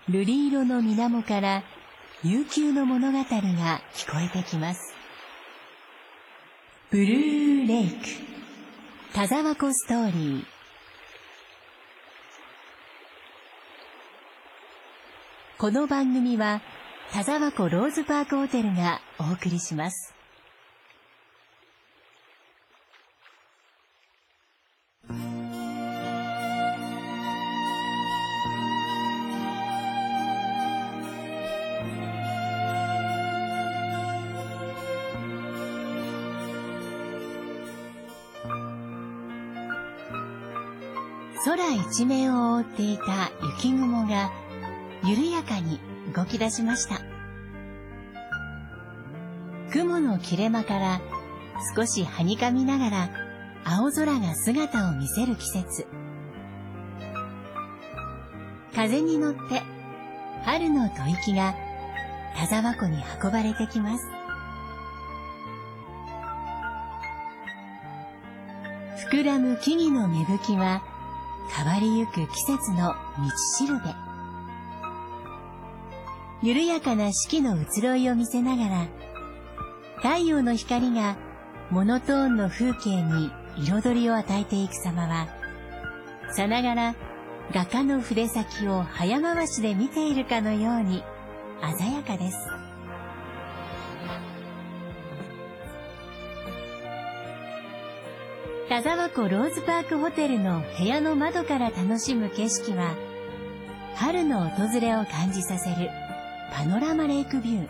瑠璃色の水面から悠久の物語が聞こえてきます。ブルーレイク田沢湖ストーリー。この番組は田沢湖ローズパークホテルがお送りします。空一面を覆っていた雪雲が緩やかに動き出しました。雲の切れ間から少しはにかみながら青空が姿を見せる季節。風に乗って春の吐息が田沢湖に運ばれてきます。膨らむ木々の芽吹きは変わりゆく季節の道しるべ。緩やかな四季の移ろいを見せながら、太陽の光がモノトーンの風景に彩りを与えていく様は、さながら画家の筆先を早回しで見ているかのように鮮やかです。田沢湖ローズパークホテルの部屋の窓から楽しむ景色は、春の訪れを感じさせるパノラマレイクビュー。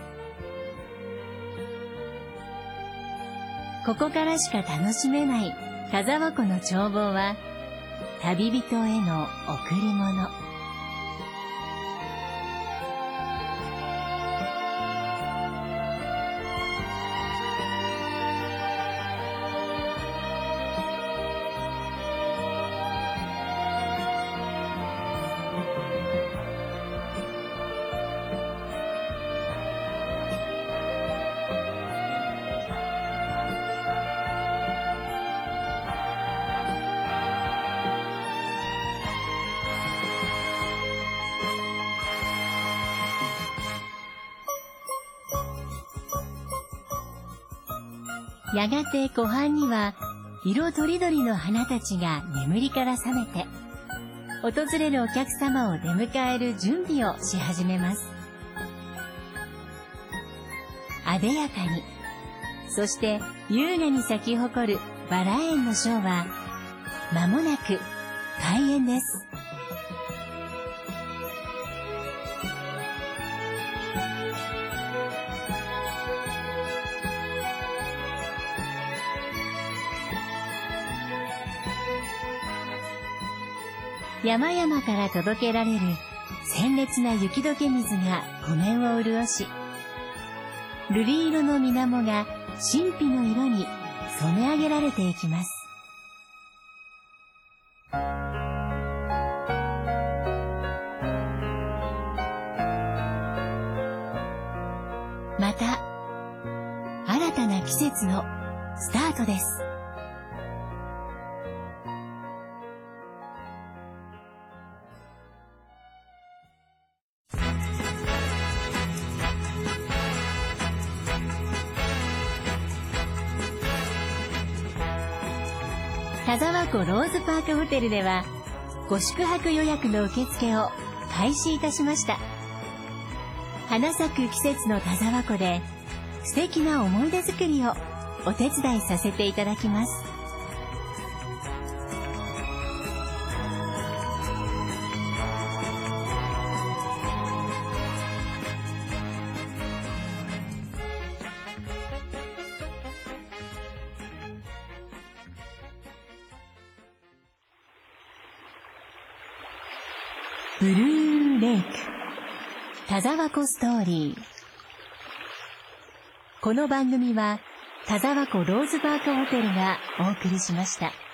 ここからしか楽しめない田沢湖の眺望は、旅人への贈り物。やがて湖畔には色とりどりの花たちが眠りから覚めて、訪れるお客様を出迎える準備をし始めます。あでやかに、そして優雅に咲き誇るバラ園のショーは、間もなく開園です。山々から届けられる鮮烈な雪解け水が湖面を潤し、瑠璃色の水面が神秘の色に染め上げられていきます。また新たな季節のスタートです。田沢湖ローズパークホテルでは、ご宿泊予約の受付を開始いたしました。花咲く季節の田沢湖で素敵な思い出作りをお手伝いさせていただきます。ブルーレイク田沢湖ストーリー。この番組は田沢湖ローズパークホテルがお送りしました。